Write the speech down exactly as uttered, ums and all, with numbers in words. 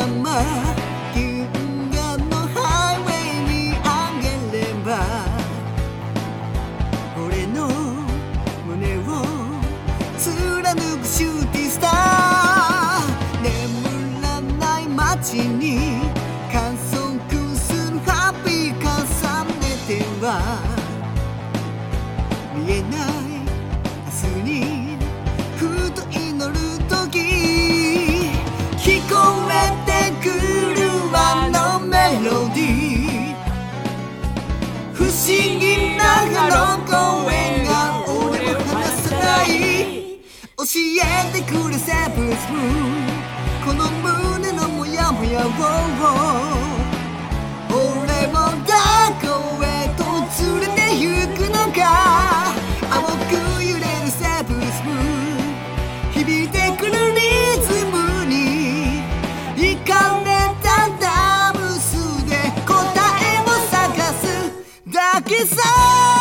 まま銀河のハイウェイに上げれば俺の胸を貫くシューティースター眠らない街に観測するハッピー重ねては見えない明日にふと祈る時聞こえてくるあのメロディー不思議なあの声が俺を離さない教えてくれセブンスムーンこの胸のモヤモヤを俺もどこへと連れて行くのか青く揺れるセブンスムーン響いてくるリズムにいかれたダムスで答えを探すだけさ